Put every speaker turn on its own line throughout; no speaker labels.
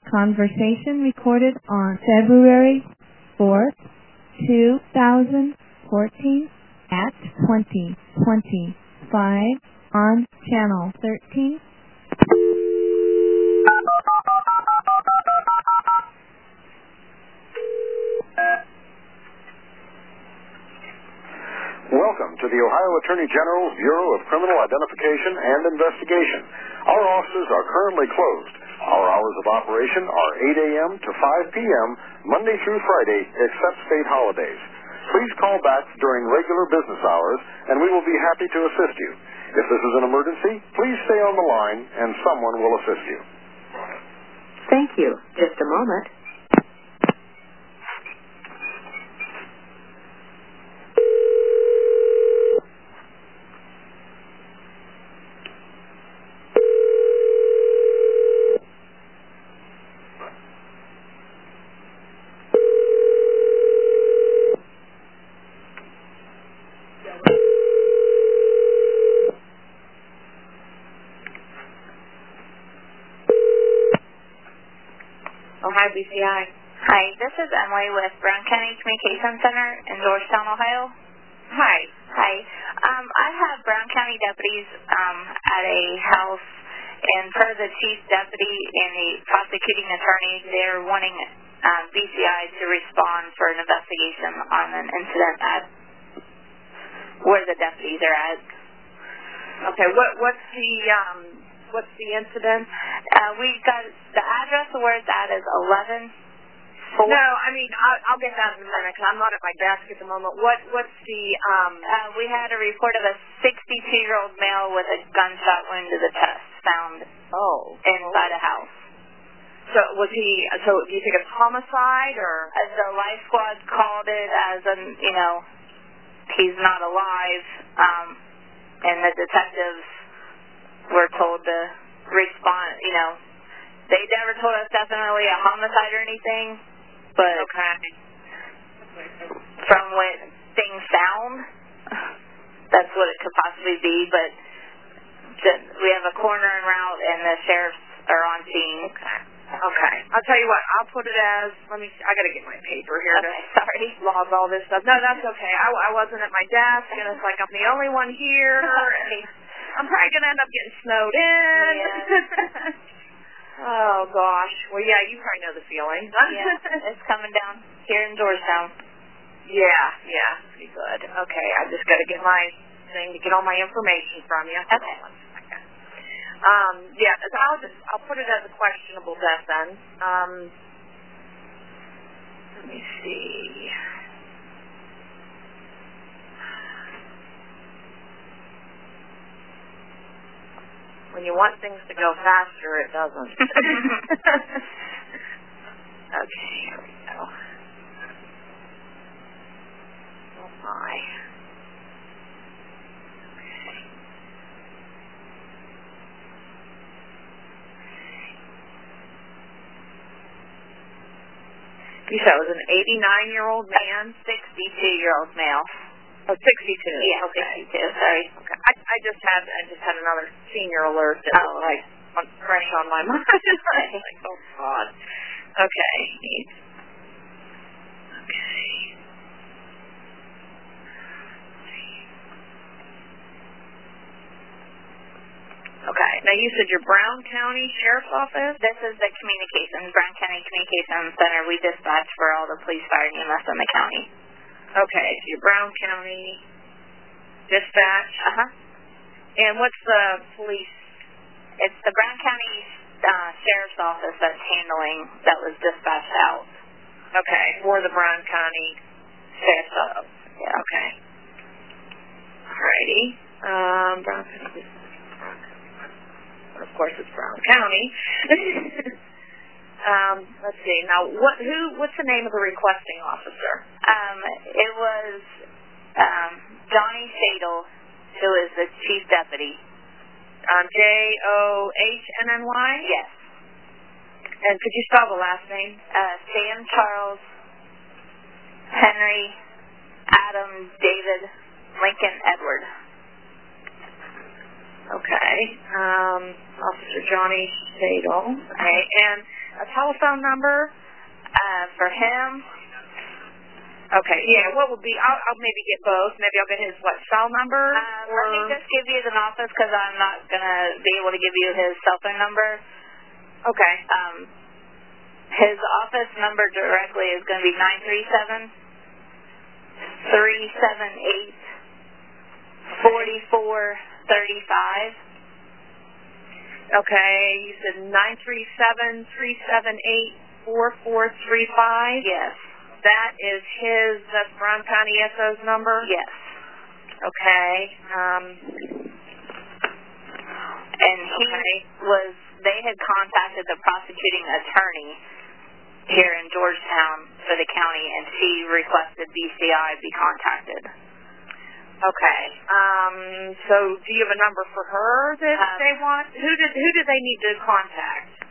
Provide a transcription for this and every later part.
Conversation recorded on February 4th, 2014 at 20:25 on Channel 13.
Welcome to the Ohio Attorney General's Bureau of Criminal Identification and Investigation. Our offices are currently closed. Our hours of operation are 8 a.m. to 5 p.m., Monday through Friday, except state holidays. Please call back during regular business hours, and we will be happy to assist you. If this is an emergency, please stay on the line, and someone will assist you.
Thank you. Just a moment. Ohio BCI.
Hi, this is Emily with Brown County Communication Center in Georgetown, Ohio.
Hi.
Hi. I have Brown County deputies at a house, and per the chief deputy and the prosecuting attorney, they're wanting BCI to respond for an investigation on an incident at where the deputies are at.
Okay, what's the incident?
We got the address of where it's at is 11.
No, I mean, I'll get that in a minute because I'm not at my desk at the moment. What's the,
we had a report of a 62-year-old male with a gunshot wound to the chest found inside a house.
So do you think it's homicide or?
The life squad called it as he's not alive, and the detectives were told to respond, they never told us definitely a homicide or anything, but from what things sound, that's what it could possibly be, but we have a coroner en route and the sheriffs are on scene.
Okay. I'll tell you what, I'll put it as, I got to get my paper here to log all this stuff. No, that's okay. I wasn't at my desk, and it's like I'm the only one here, and I'm probably going to end up getting snowed in.
Yeah.
Oh, gosh. Well, yeah, you probably know the feeling.
Yeah, it's coming down here in Georgetown.
Yeah, pretty good. Okay, I just got to get my thing to get all my information from you.
Okay.
I'll put it as a questionable death then. Let me see. When you want things to go faster, it doesn't. Okay, here we go. Oh my. You said it was an 89-year-old man?
62-year-old male.
Oh, 62.
Yeah,
okay.
62, sorry.
Okay. I just had another senior alert that was fresh on my mind. Like, oh, God. Okay. Okay. Now, you said your Brown County Sheriff's Office?
This is the Brown County Communications Center. We dispatch for all the police, fire, and EMS in the county.
Okay, so your Brown County dispatch. And what's the police?
It's the Brown County Sheriff's Office that was dispatched out.
Okay, for the Brown County Sheriff's Office.
Yeah.
Okay. Alrighty. Brown County. Of course, it's Brown County. Let's see. Now, what's the name of the requesting officer?
It was Johnny Shadle, who is the chief deputy.
Johnnny?
Yes.
And could you spell the last name?
Sam Charles Henry Adam David Lincoln Edward.
Okay. Officer Johnny Shadle. Okay. And a telephone number?
For him?
Okay, yeah, what would be, I'll maybe get both. Maybe I'll get his, cell number?
Let me just give you the office because I'm not going to be able to give you his cell phone number.
Okay.
His office number directly is going to be 937-378-4435.
Okay, you said 937-378-4435?
Yes.
That is that's Brown County SO's number?
Yes.
Okay.
And they had contacted the prosecuting attorney here in Georgetown for the county, and she requested BCI be contacted.
Okay. So do you have a number for her that they want? Who did they need to contact?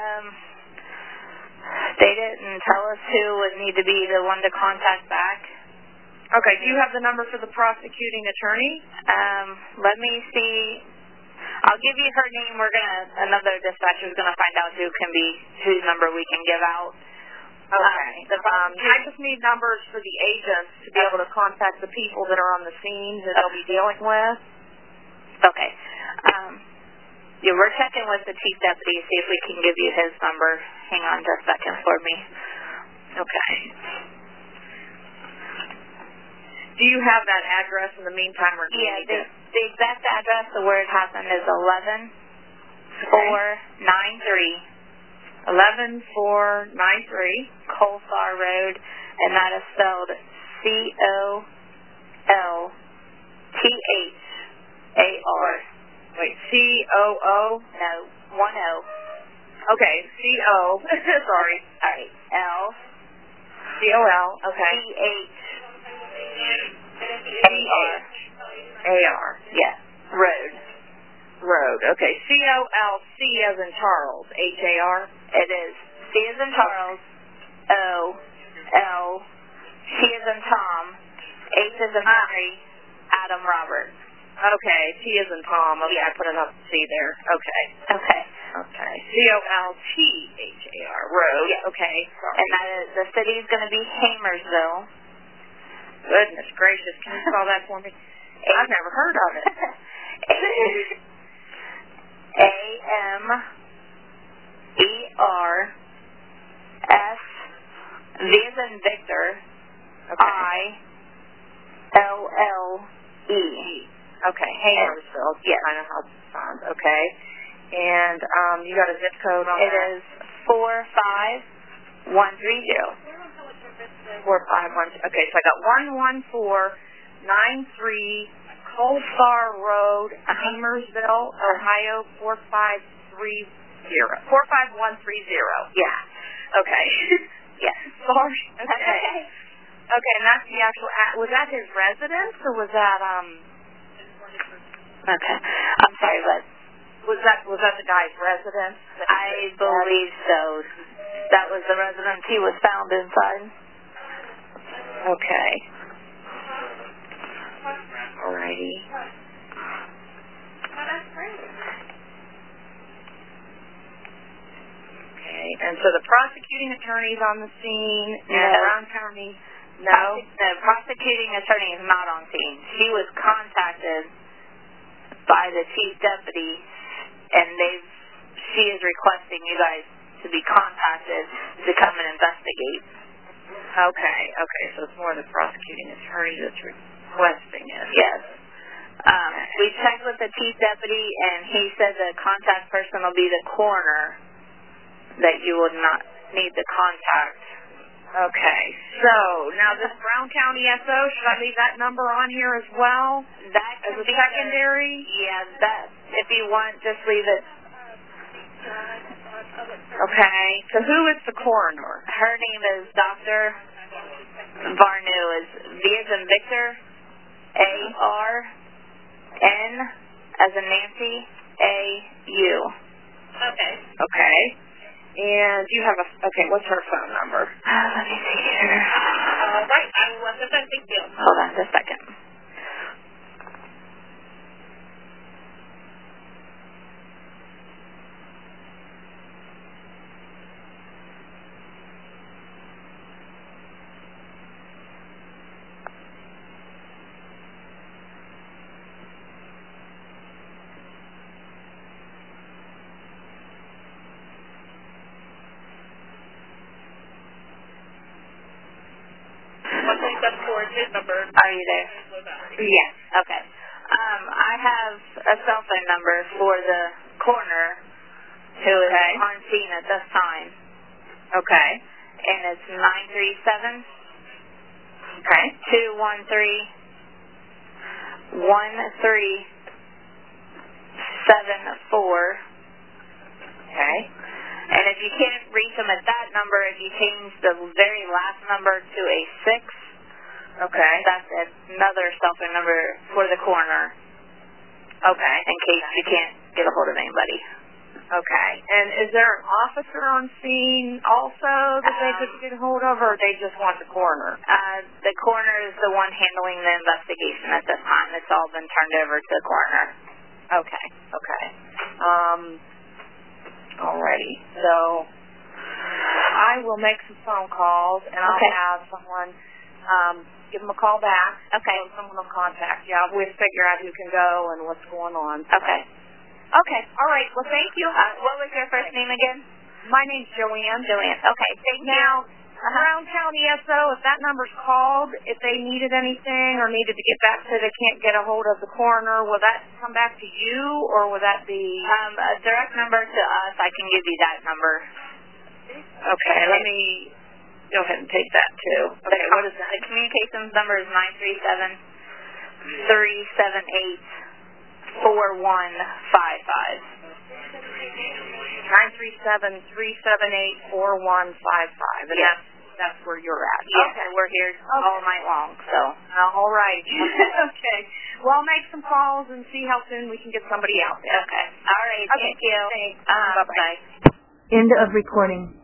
They didn't tell us who would need to be the one to contact back.
Okay. Do you have the number for the prosecuting attorney?
Let me see. I'll give you her name. Another dispatcher is gonna find out whose number we can give out.
Okay. I just need numbers for the agents to be able to contact the people that are on the scene that they'll be dealing with.
Okay. We're checking with the chief deputy to see if we can give you his number. Hang on just a second for me.
Okay. Do you have that address in the meantime? Or
the exact address of where it happened is 11493 Colfar Road, and that is spelled COLTHAR.
Wait, COO?
No, 1O.
Okay, CO. Sorry.
All right, L.
COL. Okay. CHAR.
Yes. Road.
Okay. COLC as in Charles. HAR.
It is C as in Charles. O. L. T as in Tom. H as in Henry. Adam Robert.
Okay. T as in Tom. Okay. I put enough C there. Okay. COLTHAR. Road.
Yes.
Okay. Sorry.
And that is, the city is going to be Hamersville.
Goodness gracious. Can you spell that for me? I've never heard of it.
AMERS V as in Victor.
Okay.
ILLE.
Okay. Hamersville.
Yes.
I know how it sounds. Okay. And you got a zip code on
it?
It
is 45130.
451. Okay, so I got 11493 Colfar Road, Hamersville, Ohio 45130. Yeah. Okay.
Yes.
Sorry. Okay. Okay, and that's the actual. Was that his residence or was that
Okay. I'm sorry, but
was that the guy's residence?
I believe so. That was the residence he was found inside.
Okay. Alrighty. Okay, and so the prosecuting attorney's on the scene, and Brown County, no?
The prosecuting attorney is not on scene. She was contacted by the chief deputy, and she is requesting you guys to be contacted to come and investigate.
Okay, so it's more the prosecuting attorney that's requesting it.
Yes. We checked with the chief deputy, and he said the contact person will be the coroner, that you would not need the contact.
Okay, so now this Brown County SO, should I leave that number on here as well?
That
as a secondary?
That if you want, just leave it.
Okay, so who is the coroner?
Her name is Dr. Varnu, is V as in Victor, ARN as in Nancy, AU.
Okay. And you have what's her phone number?
Let me see here.
Right, I will let them think you.
Hold on just a second.
step towards his number.
Are you there? Yes. Okay. I have a cell phone number for the coroner who is on scene at this time.
Okay.
And it's 937
Okay.
213 1374.
Okay.
And if you can't reach them at that number, if you change the very last number to a 6,
Okay.
that's another cell phone number for the coroner.
Okay.
In case you can't get a hold of anybody.
Okay. And is there an officer on scene also that they could get a hold of, or they just want the coroner?
The coroner is the one handling the investigation at this time. It's all been turned over to the coroner.
Okay. Okay. Alrighty. So I will make some phone calls, and I'll have someone give them a call back.
Okay.
So someone will contact you. We'll figure out who can go and what's going on.
Okay.
Okay. All right. Well, thank you.
What was your first name again?
My name's Joanne.
Joanne. Okay. Thank you.
Now, Brown County SO, if that number's called, if they needed anything or needed to get back to they can't get a hold of the coroner, will that come back to you, or will that be...
a direct number to us, I can give you that number.
Okay, let me go ahead and take that, too. Okay, what is that?
The communications number is 937-378-4155.
937-378-4155. And
yes.
That's where you're at.
Yes,
okay.
We're here all night long, so.
All right. Okay. Well, I'll make some calls and see how soon we can get somebody out there.
Okay. All right.
Okay.
Thank you.
Thanks.
Bye-bye.
End of recording.